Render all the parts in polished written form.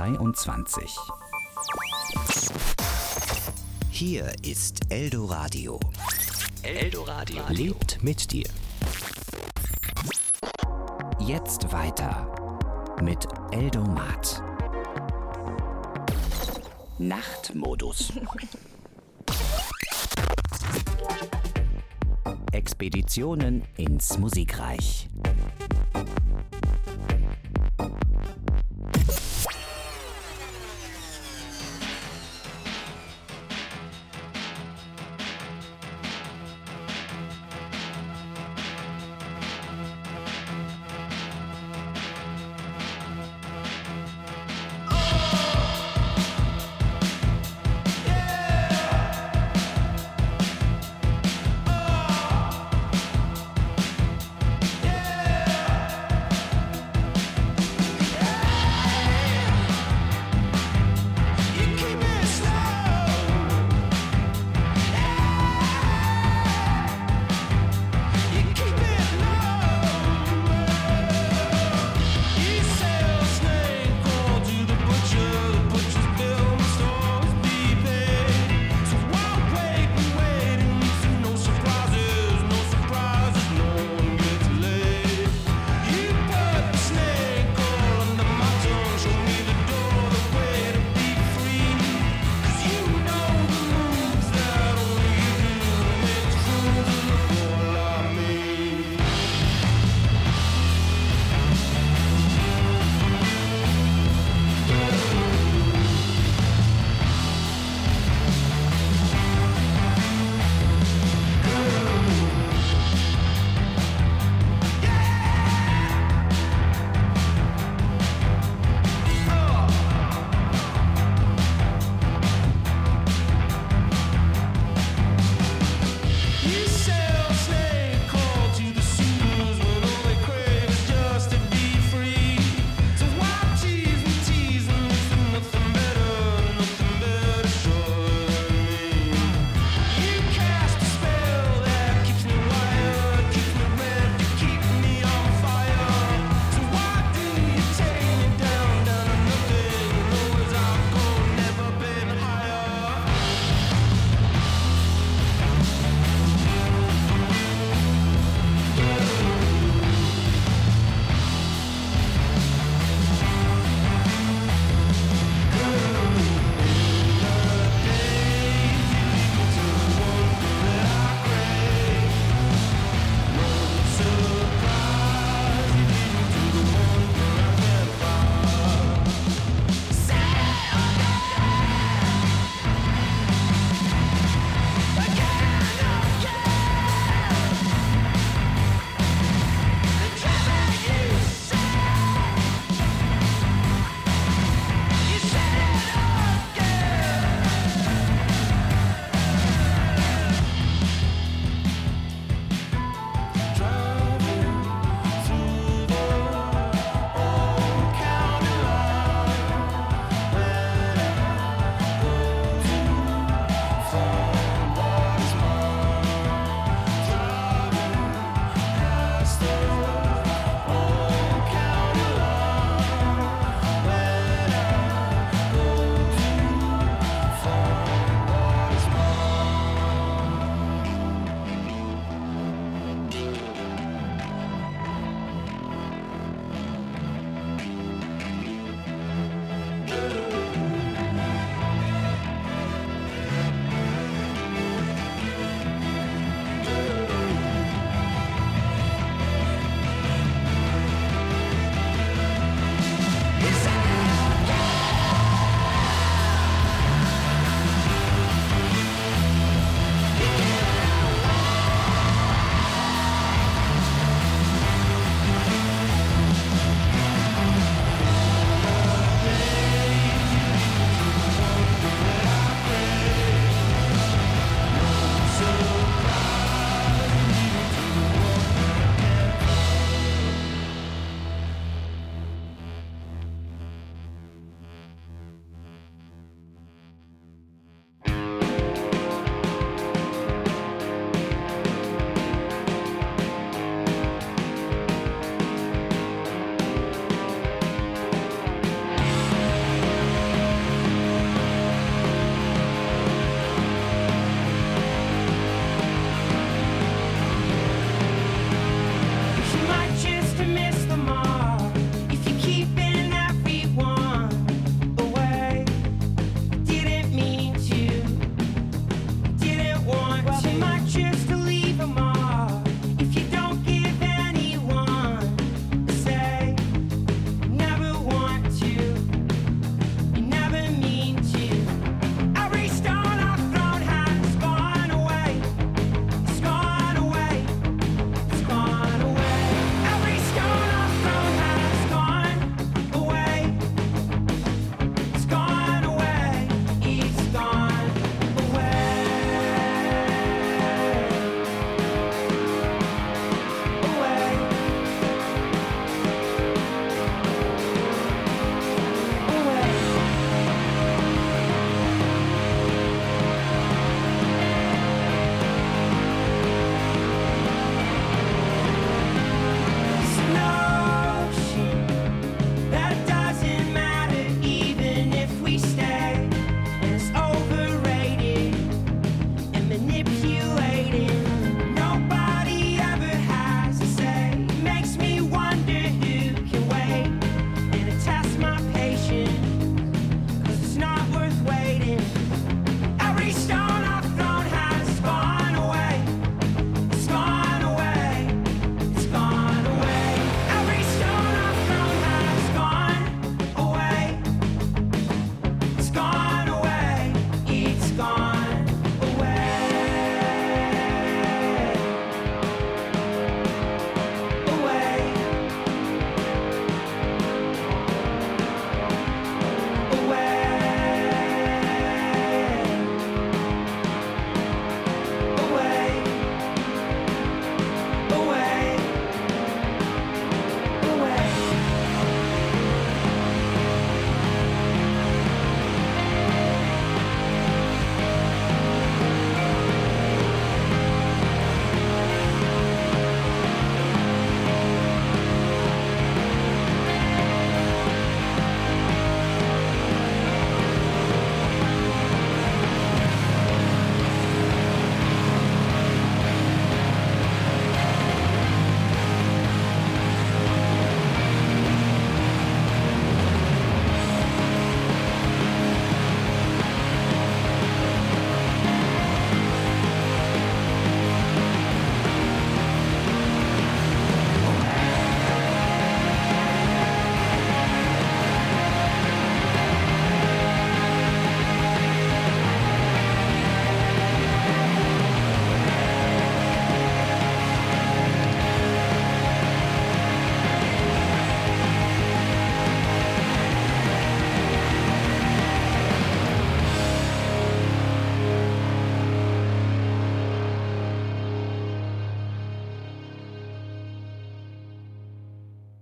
23. Hier ist Eldoradio. Eldoradio Lebt mit dir. Jetzt weiter mit Eldomat. Nachtmodus. Expeditionen ins Musikreich. Yeah!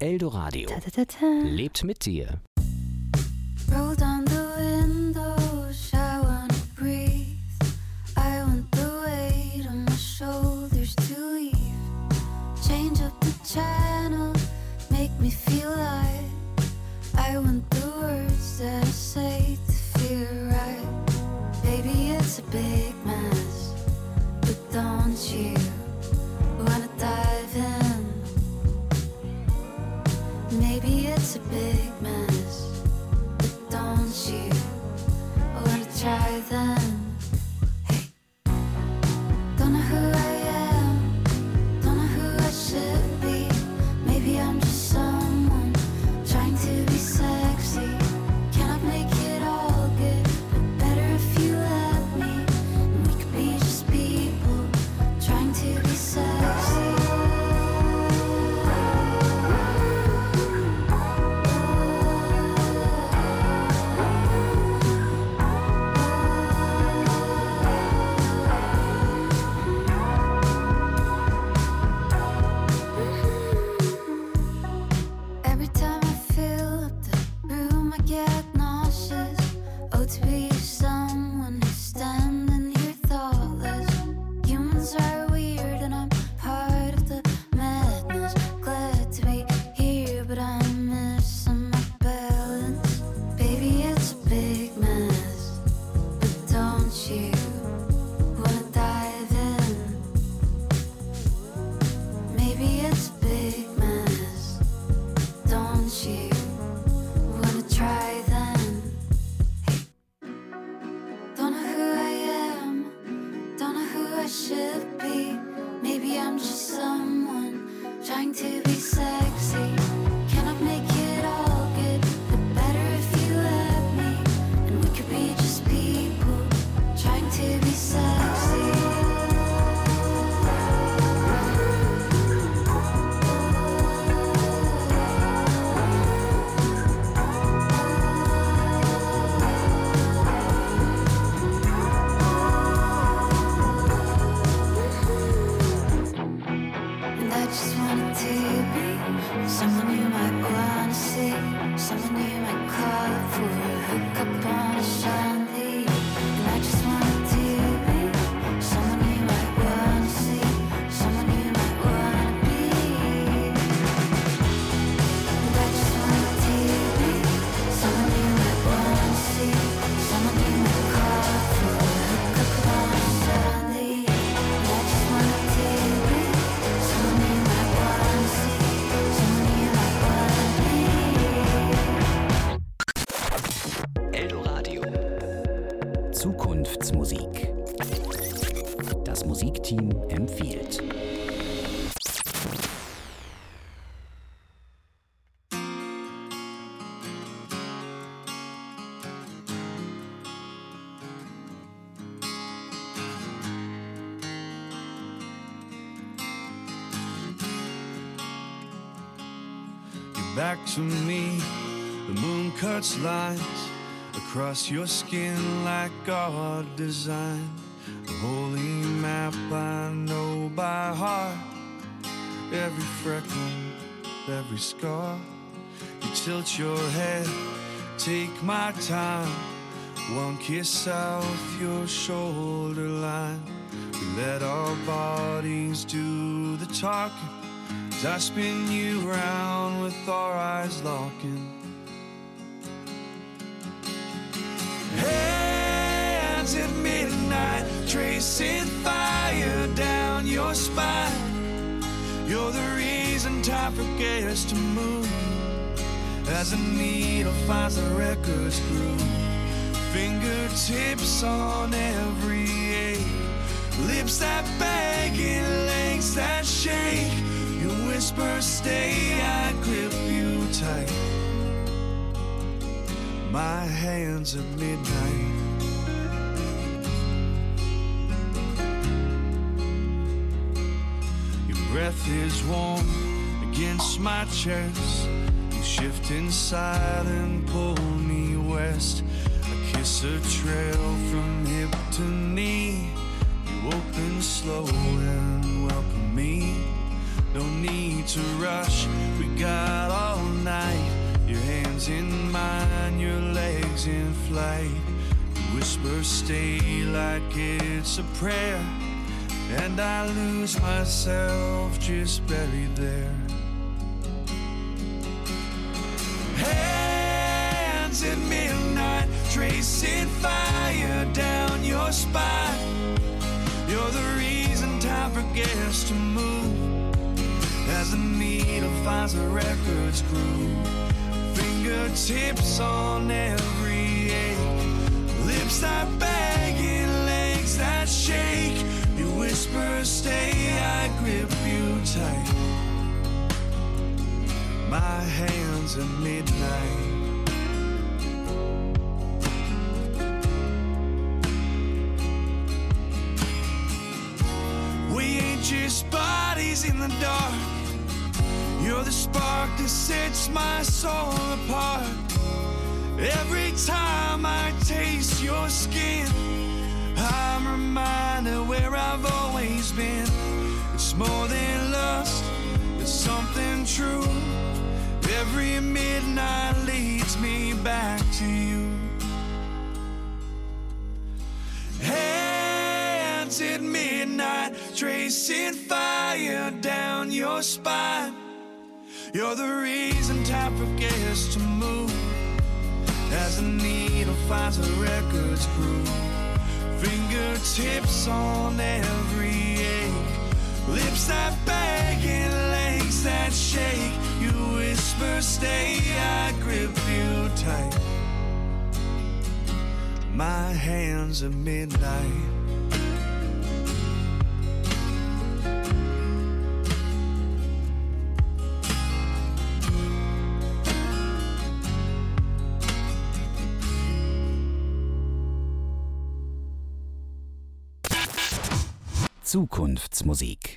Eldoradio. Lebt mit dir. Roll down the windows, I wanna breathe. I want the weight on my shoulders to leave. Change up the channel, make me feel light. I want the words that I say to feel right. Baby, it's a big mess, but don't you wanna dive in? Maybe it's a big mess, but don't you wanna try then? Hey, don't know who I am, don't know who I should be. Maybe I'm just someone trying to be sexy. Cannot make it all good, but better if you let me. And we could be just people trying to be sexy. Every time I fill up the room, I get nauseous. Oh, to be someone who's standing here thoughtless. Humans are weird and I'm part of the madness. Glad to be here, but I'm missing my balance. Baby, it's a big mess, but don't you wanna dive in? Maybe it's a big mess, don't you wanna try then? Hey, don't know who I am, don't know who I should be. Maybe I'm just someone trying to be sexy. Cannot make it all good, but better if you let me. And we could be just people trying to be sexy. And I just wanted to be someone you might wanna see, someone you might call up for a hookup on a Sunday. And I just wanted to be someone you might wanna see, someone you might wanna be. And I just wanted to be someone you might wanna see, someone you might call up for a hookup on a Sunday. And I just wanted to be someone you might wanna see, someone you might wanna be. Eldoradio. Zukunftsmusik. Das Musikteam empfiehlt. You're back to me, the moon cuts lines across your skin like God designed. A holy map I know by heart. Every freckle, every scar. You tilt your head, take my time. One kiss south your shoulder line. We let our bodies do the talking. As I spin you round with our eyes locking. Hands at midnight, tracing fire down your spine. You're the reason time forgets to move. As a needle finds the record's groove. Fingertips on every ache. Lips that beg in legs that shake. Your whisper stay, I grip you tight. My hands at midnight. Your breath is warm against my chest. You shift inside and pull me west. I kiss a trail from hip to knee. You open slow and welcome me. No need to rush, we got whisper stay like it's a prayer, and I lose myself just buried there. Hands at midnight, tracing fire down your spine. You're the reason time forgets to move, as the needle finds the record's groove. Fingertips on every ache, lips that begging, legs that shake. You whisper stay, I grip you tight. My hands at midnight. We ain't just bodies in the dark. You're the spark that sets my soul apart. Every time I taste your skin, I'm reminded where I've always been. It's more than lust, it's something true. Every midnight leads me back to you. Hands at midnight, tracing fire down your spine. You're the reason time forgets to move, as the needle finds a record's groove. Fingertips on every ache, lips that beg and legs that shake. You whisper stay, I grip you tight. My hands at midnight. Zukunftsmusik.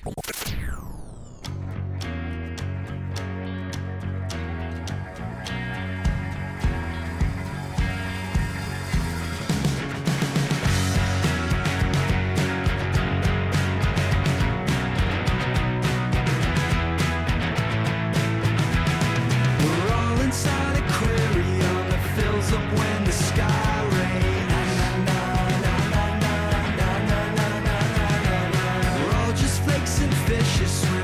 Fishes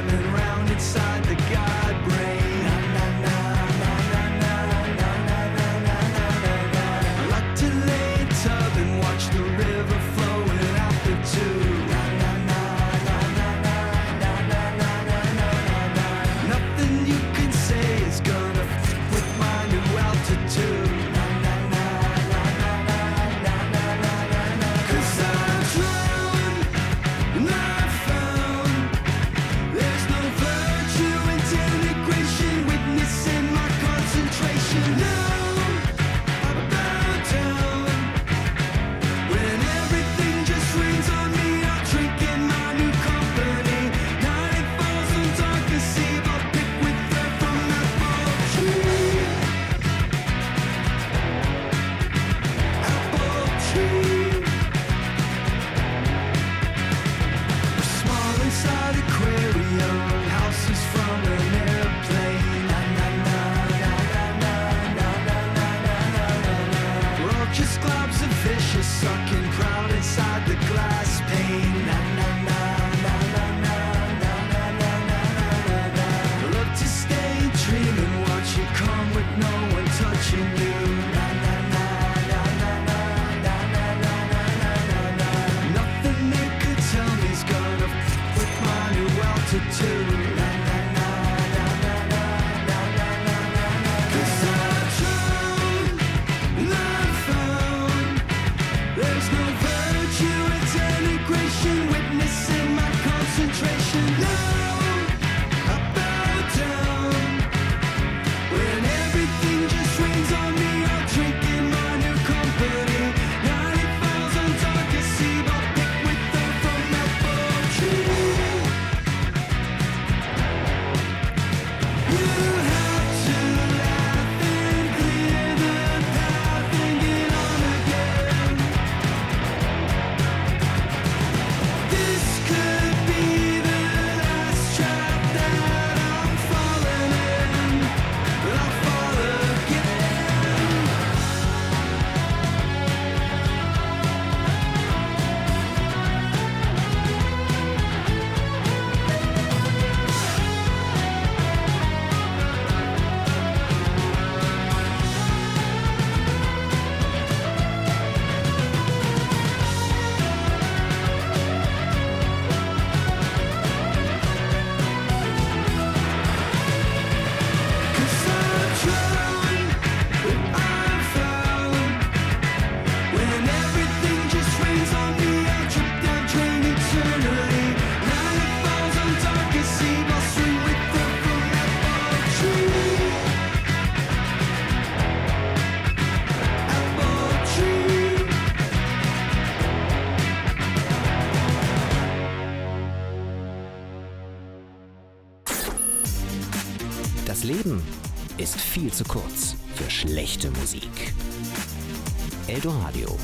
Das Leben ist viel zu kurz für schlechte Musik. Eldoradio.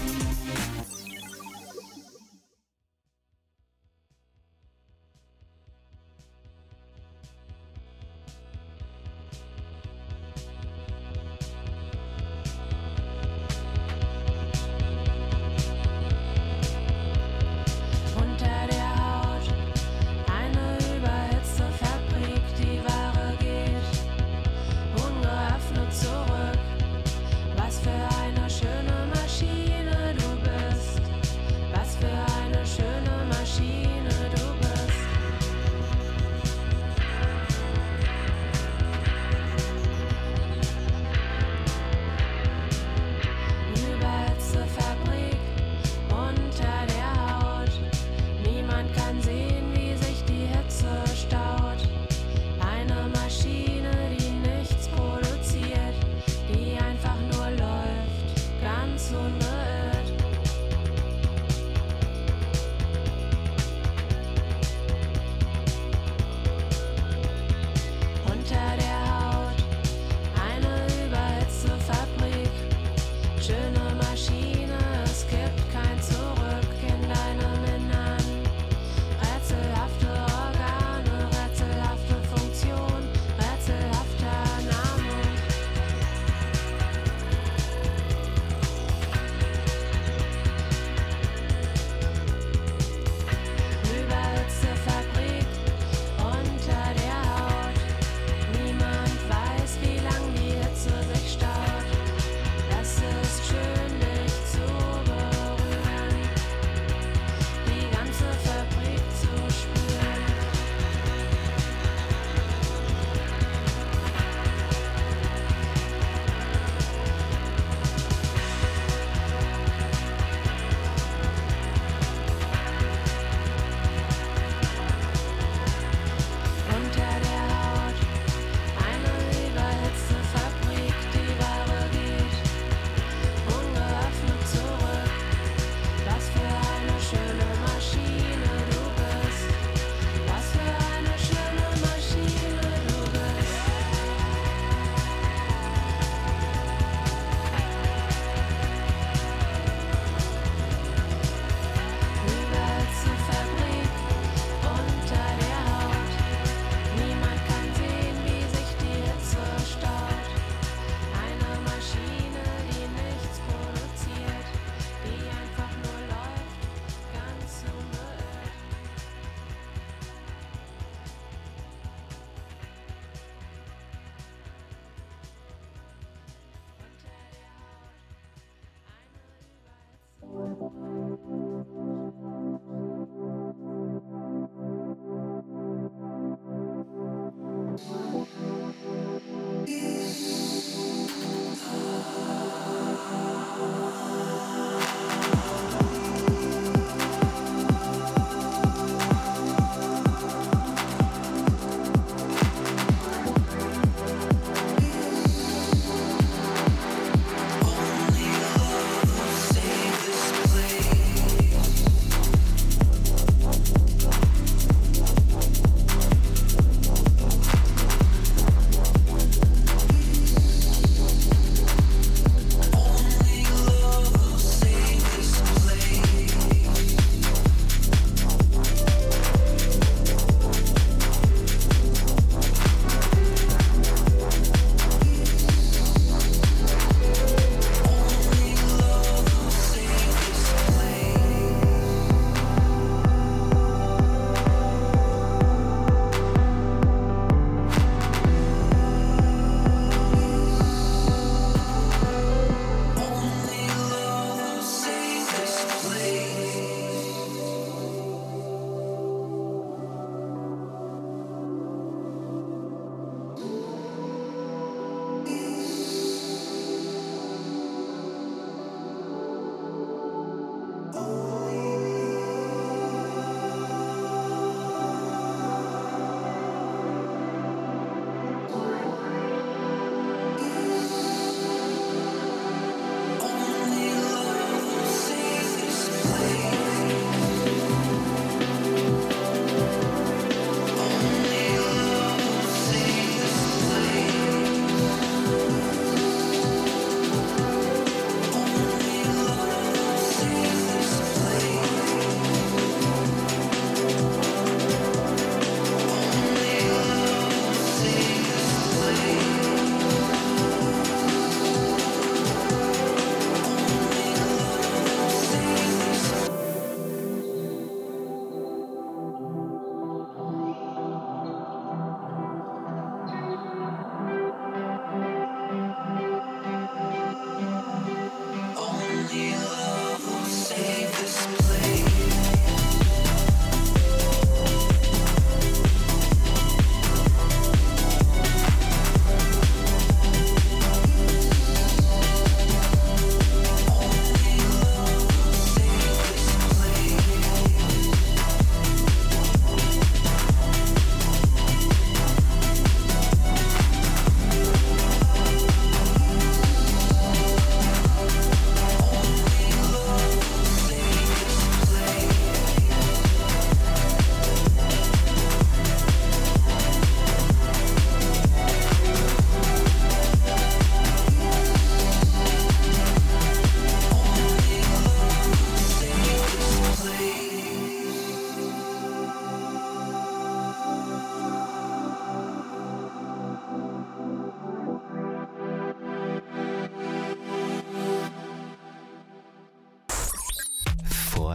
Zurück, was für eine schöne Maschine du bist.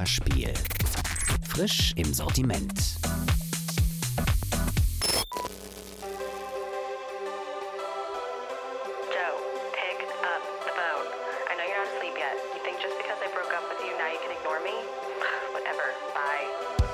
Vorspiel. Frisch im Sortiment. Joe, pick up the phone. I know you're not asleep yet. You think just because I broke up with you now you can ignore me? Whatever. Bye.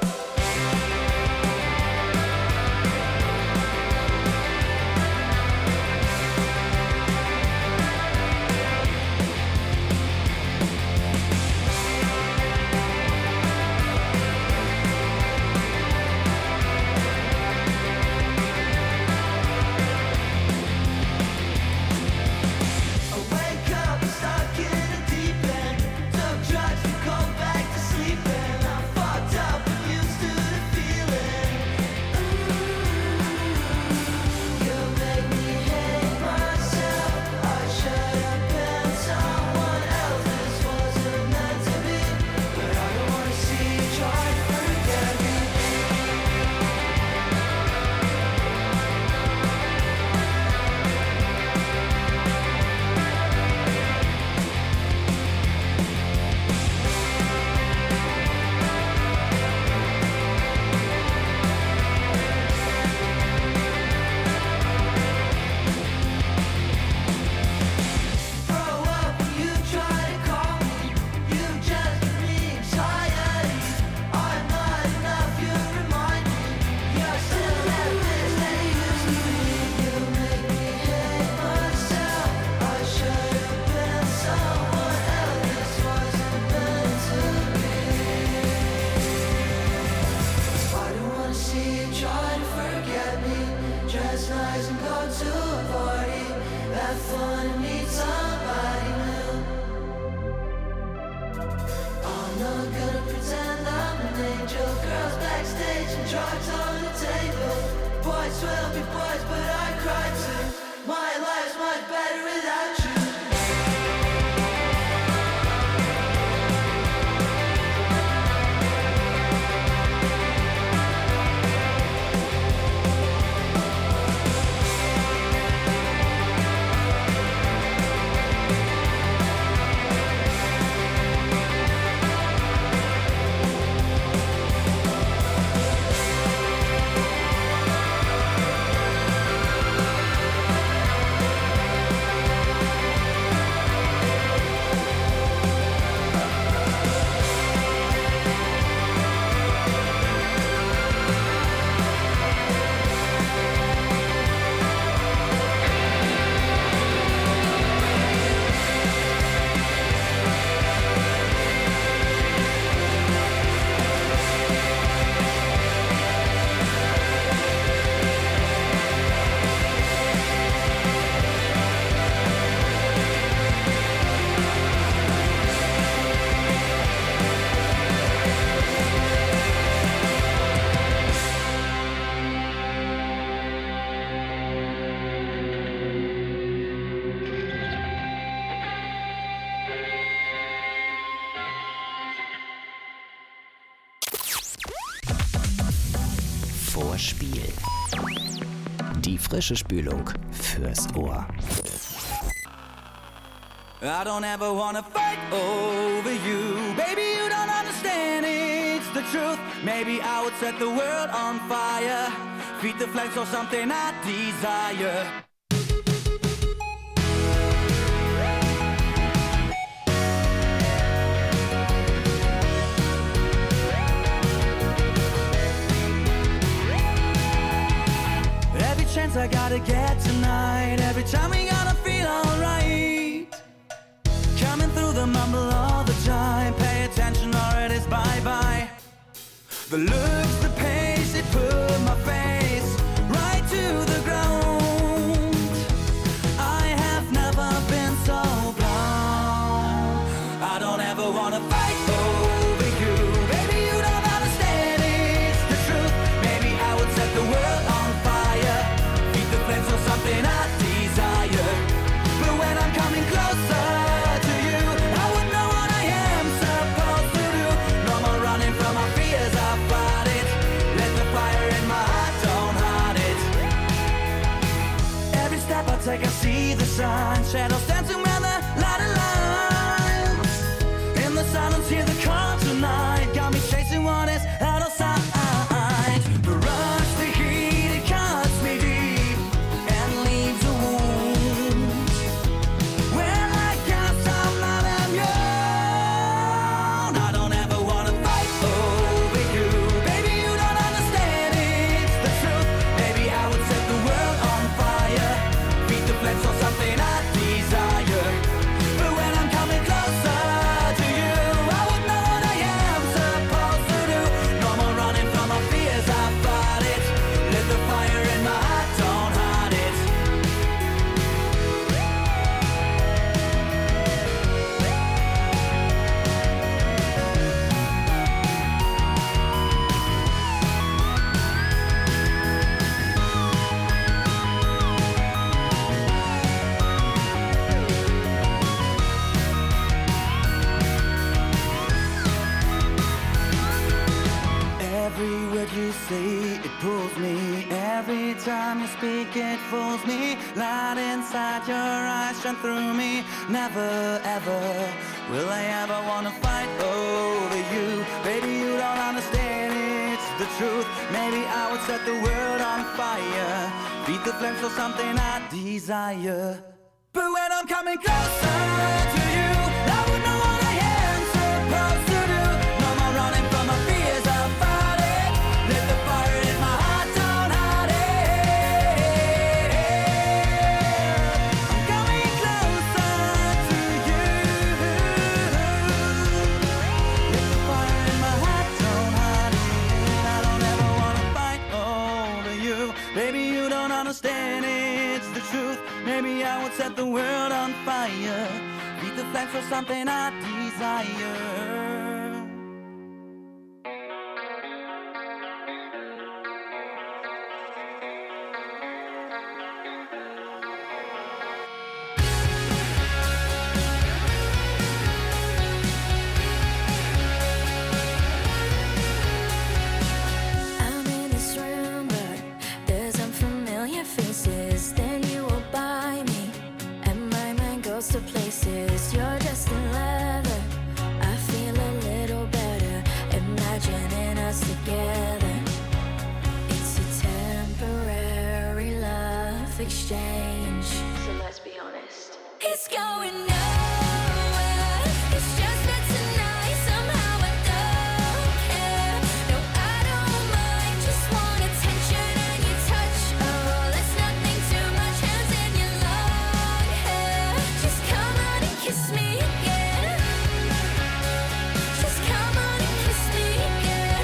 Vorspiel. Die frische Spülung fürs Ohr. I don't ever wanna fight over you. Baby, you don't understand, it's the truth. Maybe I would set the world on fire. Feed the flames for something I desire. Every chance I gotta get tonight. Every time we gotta feel alright. Coming through the mumble all the time. Pay attention or it is bye-bye. The looks, the pace, it put my face right to the ground. I have never been so blind. I don't ever wanna fight over you. Baby, you don't understand, it's the truth. Maybe I would set the world on fire. Feed the flames for something I desire. But when I'm coming closer to you, I would know what I am supposed to do. No more running from my fears, I fight it. Let the fire in my heart, don't hide it. Every step I take, I see the signs. Shadows dancing where the light aligns. In the silence, hear the call tonight. you say, it pulls me. Every time you speak, it fools me. Light inside your eyes shine through me. Never ever will I ever wanna fight over you. Baby, you don't understand, it's the truth. Maybe I would set the world on fire, feed the flames for something I desire. But when I'm coming closer to you, I would know what I am supposed to do. No more running from my fears, I'll fight it. Let the fire in my heart, don't hide it. I'm coming closer to you. Let the fire in my heart, don't hide it. I don't ever wanna fight over you. Baby, you don't understand, it's the truth. Maybe I would set the world on fire, feed the flames for something I desire. I'm in this room, but there's unfamiliar faces. Then you will buy me, and my mind goes to places. You're just in leather. I feel a little better, imagining us together. It's a temporary love exchange. So let's be honest. It's going nowhere. It's just for tonight. Somehow I don't care. No, I don't mind. Just want attention and your touch. Oh, it's nothing too much. Hands in your long hair. Just come on and kiss me again. Just come on and kiss me again.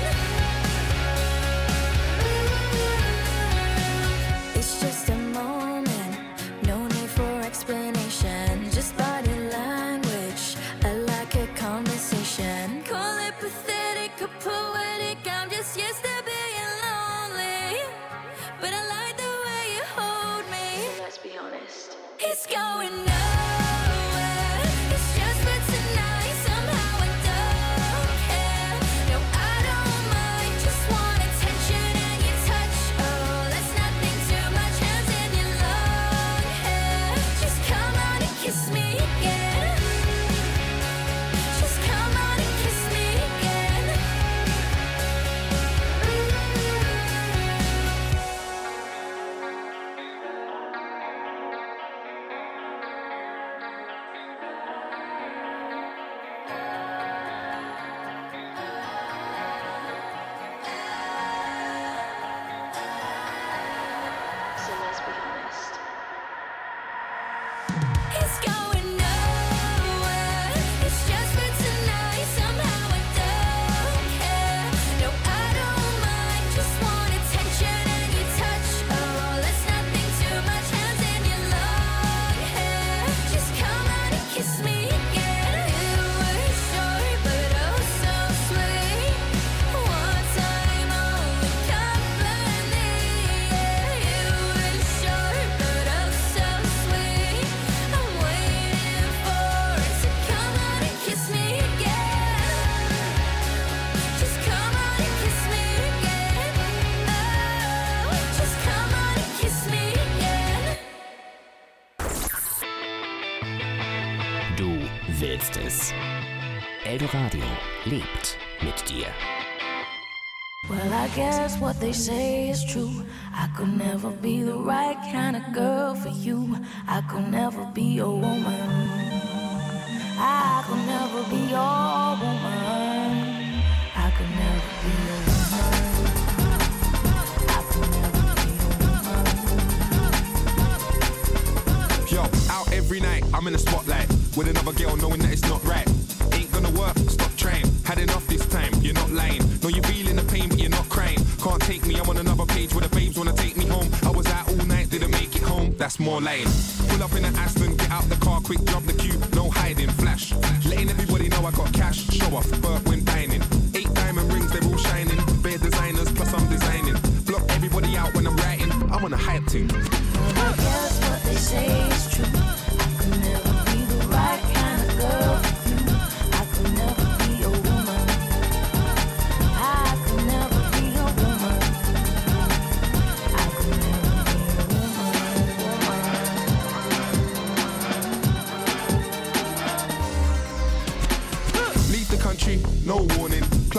It's just a moment. No need for explanation. Just body language. I like a conversation. Call it pathetic or poetic. I'm just used to being lonely, but I like the way you hold me. So let's be honest. It's going nowhere. It's just for tonight. Somehow I don't care. No, I don't mind. Just want attention and your touch. Oh, that's nothing too much. Hands in your long hair. Just come on and kiss me again. Just come on and kiss me again. So let's be honest. It's going nowhere. It's just for tonight. Somehow I don't care. No, I don't mind. Just want attention and your touch. Oh, that's nothing too much. Hands in your long hair. Just come on and kiss me again. It was short, but oh so sweet. One time only company. It was short, but oh so sweet. I'm waiting for it to come on and kiss me again. Just come on and kiss me again. Oh, just come on and kiss me again. Du willst es. Eldoradio lebt mit dir. Well, I guess what they say is true. I could never be the right kind of girl for you. I could never be your woman. I could never be your woman. I could never be your woman. I could never be your woman. Yo, out every night, I'm in the spotlight with another girl knowing that it's not right. Ain't gonna work, stop trying. Had enough this time, you're not lying. No, you're feeling the pain, but you're not crying. Can't take me, I'm on another page where the babes wanna take me home. I was out all night, didn't make it home, that's more lying. Pull up in an Aston, get out the car quick, drop the queue, no hiding, flash. Letting everybody know I got cash, show off, Bert when dining. 8 diamond rings, they're all shining. Bare designers, plus I'm designing. Block everybody out when I'm writing, I'm on a hype team. Well, I guess what they say is true. I could never be the right kind of girl for you. I could never be your woman. I could never be your woman.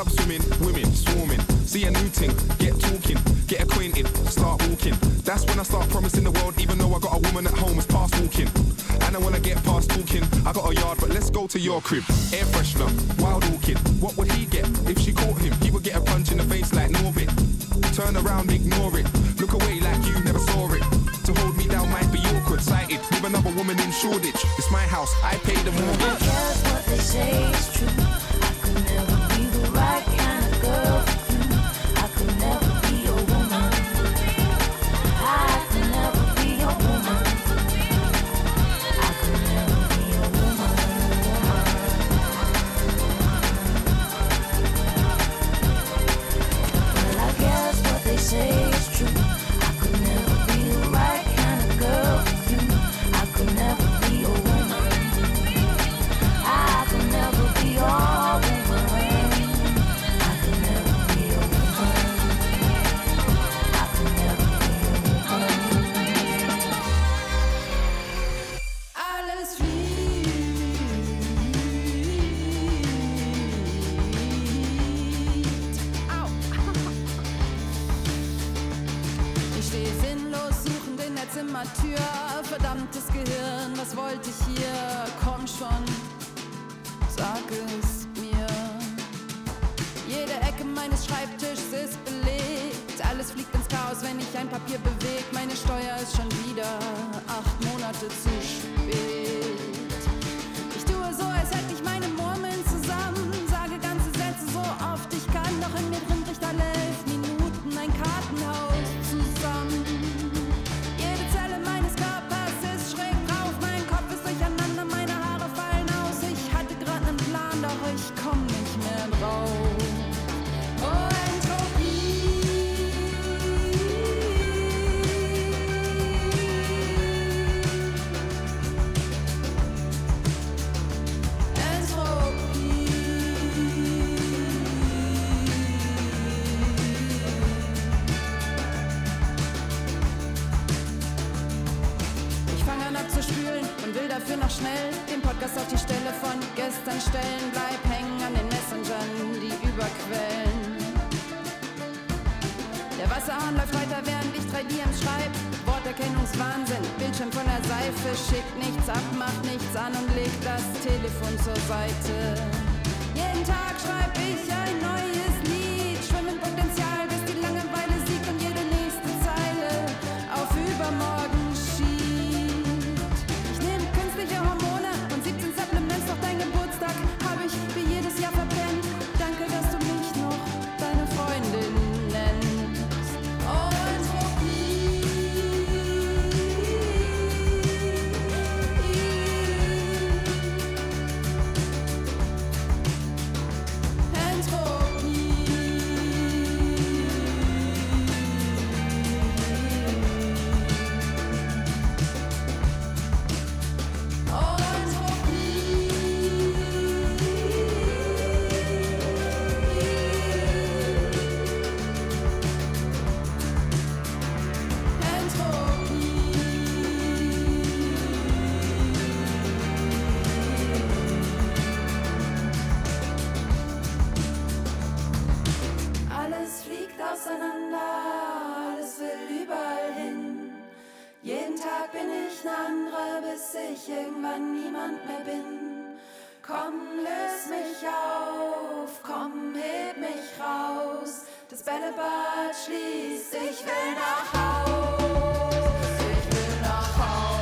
love swimming, women swarming. See a new thing, get talking, get acquainted, start walking. That's when I start promising the world, even though I got a woman at home is past walking. And I wanna get past talking. I got a yard, but let's go to your crib. Air freshener, wild orchid. What would he get if she caught him? He would get a punch in the face like Norbit. Turn around, ignore it. Look away like you never saw it. To hold me down might be awkward, sighted with another woman in Shoreditch. It's my house, I pay the mortgage. I guess what they say is true. I could never be the right kind of girl for you. I could never be your woman. I could never be your woman. I could never be your woman. Well, I guess what they say is true. I could never be the right kind of girl for you. I could never be your woman. I could never be your woman. I could never be your woman. I could never be your woman. Alles fliegt. Au. Ich stehe sinnlos suchend in der Zimmertür. Verdammtes Gehirn, was wollte ich hier? Komm schon, sag es mir. Jede Ecke meines Schreibtischs ist belegt. Alles fliegt ins Chaos, wenn ich ein Papier bewegt. Meine Steuer ist schon wieder 8 Monate zu spät. Ich tue so, als hätte ich meine Murmeln zusammen. Sage ganze Sätze so oft ich kann. Doch in mir drin bricht alle 11 Minuten ein Kartenhaus zusammen. Jede Zelle meines Körpers ist schräg drauf. Mein Kopf ist durcheinander, meine Haare fallen aus. Ich hatte grad nen Plan, doch ich komm nicht mehr drauf. Oh, dafür noch schnell den Podcast auf die Stelle von gestern stellen. Bleib hängen an den Messengern, die überquellen. Der Wasserhahn läuft weiter, während ich 3DMs schreib. Worterkennungswahnsinn, Bildschirm von der Seife. Schickt nichts ab, macht nichts an und legt das Telefon zur Seite. Jeden Tag schreib ich ein neues Lied. Schwimm im Potenzial, bis die Langeweile siegt und jede nächste Zeile auf übermorgen Hormone und 17 Supplements, doch dein Geburtstag habe ich wie jedes Jahr verpennt. Danke, dass du mich noch deine Freundin nennst. Entropie. ich irgendwann niemand mehr bin. Komm, löse mich auf, komm, heb mich raus. Das Bällebad schließt, ich will nach Haus, ich will nach Haus.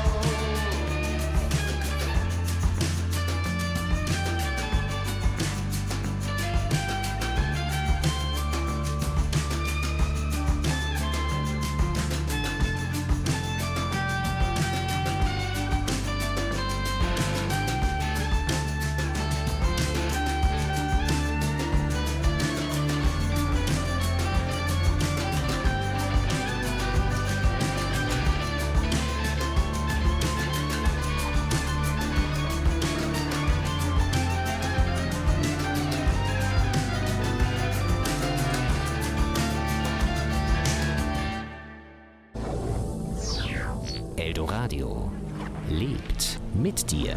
Eldoradio lebt mit dir.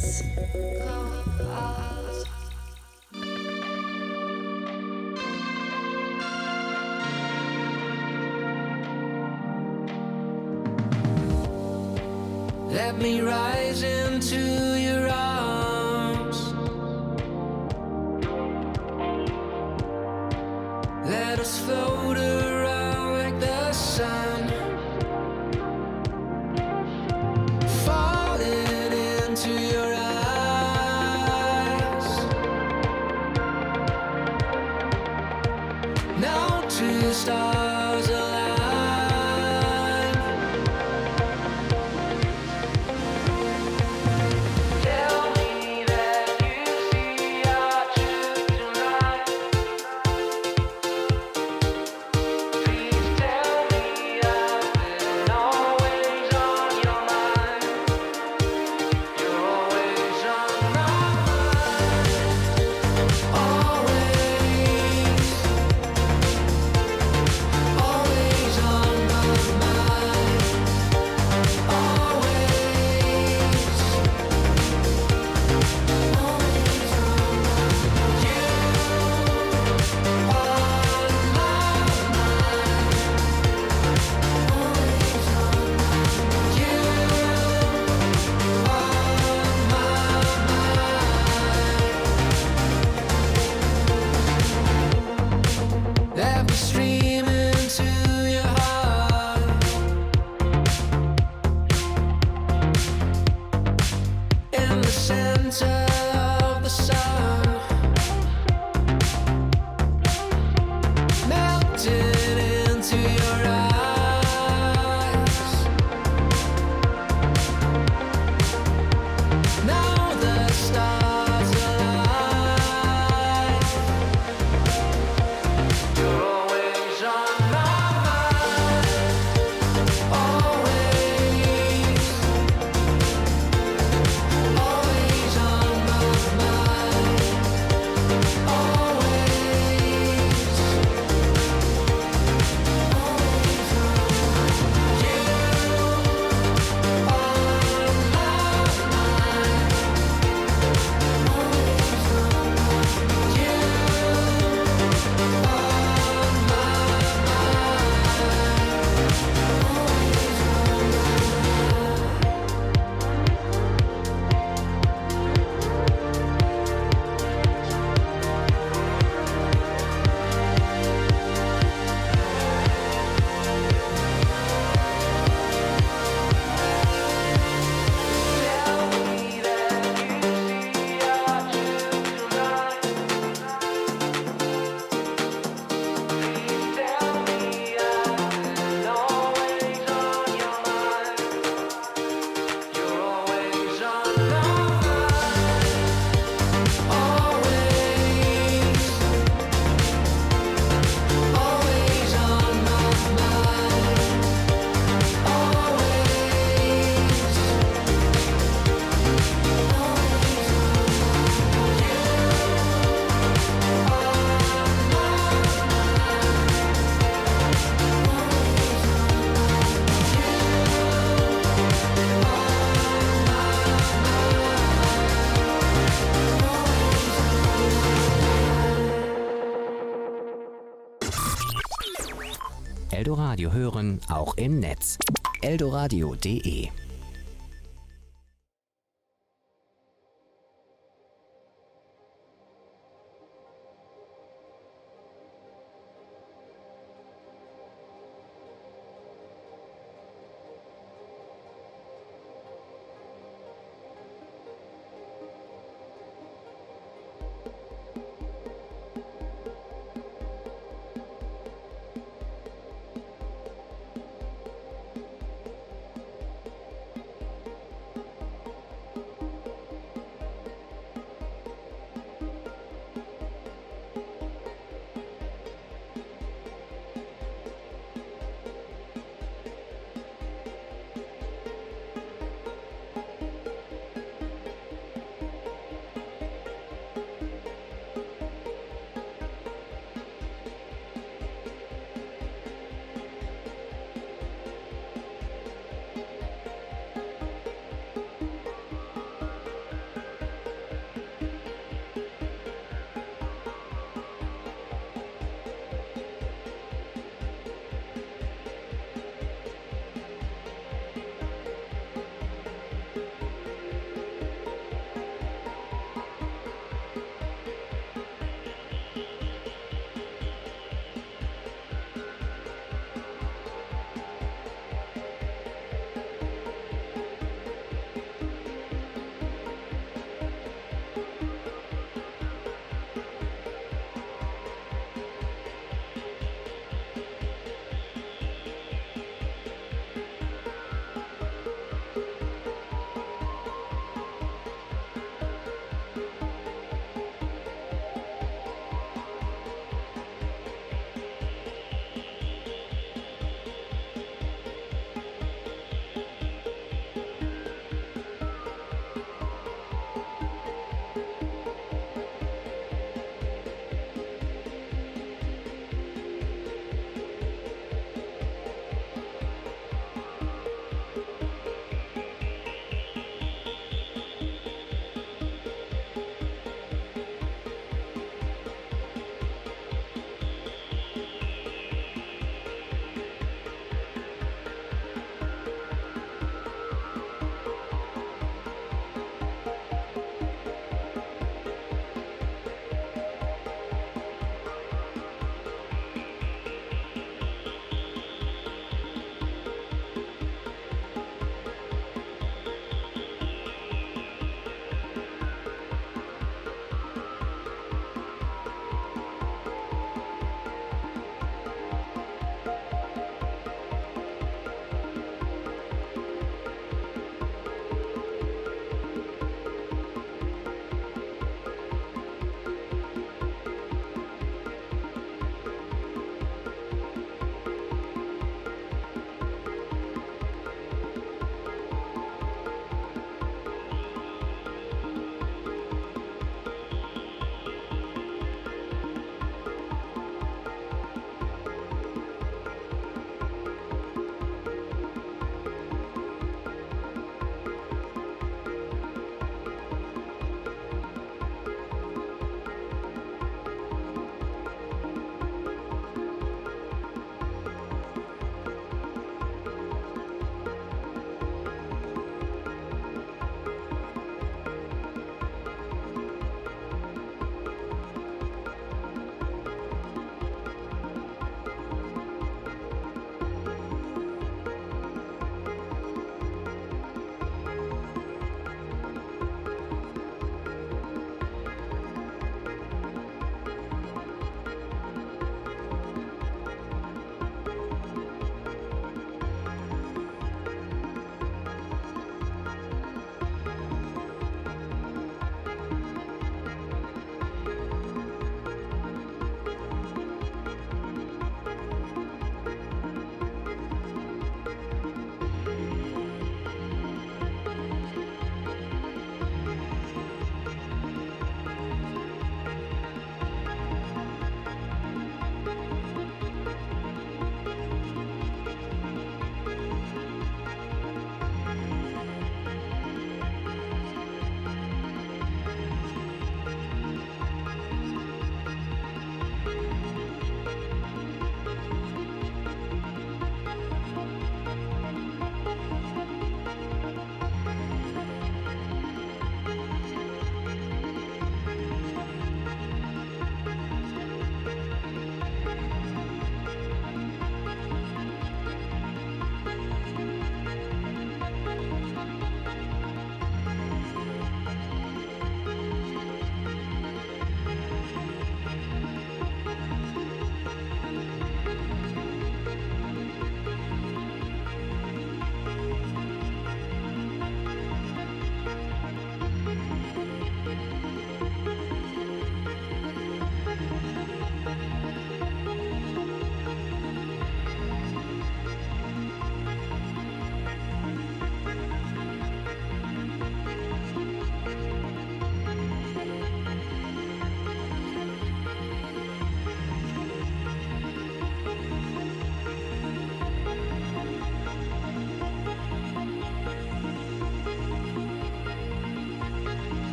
eyes closed. Let me rise into your arms. Let us float around like the sun, falling into your eyes. Now two stars align. Let me stream into your heart. In the center of the sun, melting into your eyes. Now the stars align. You're always on my mind, always, always on my mind, always, you on my mind, you. Eldoradio hören, auch im Netz. eldoradio.de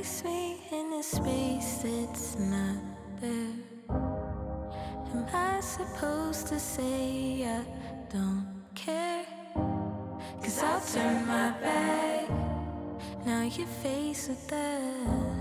place me in a space that's not there. Am I supposed to say I don't care? 'Cause I'll turn my back, now you're faced with that.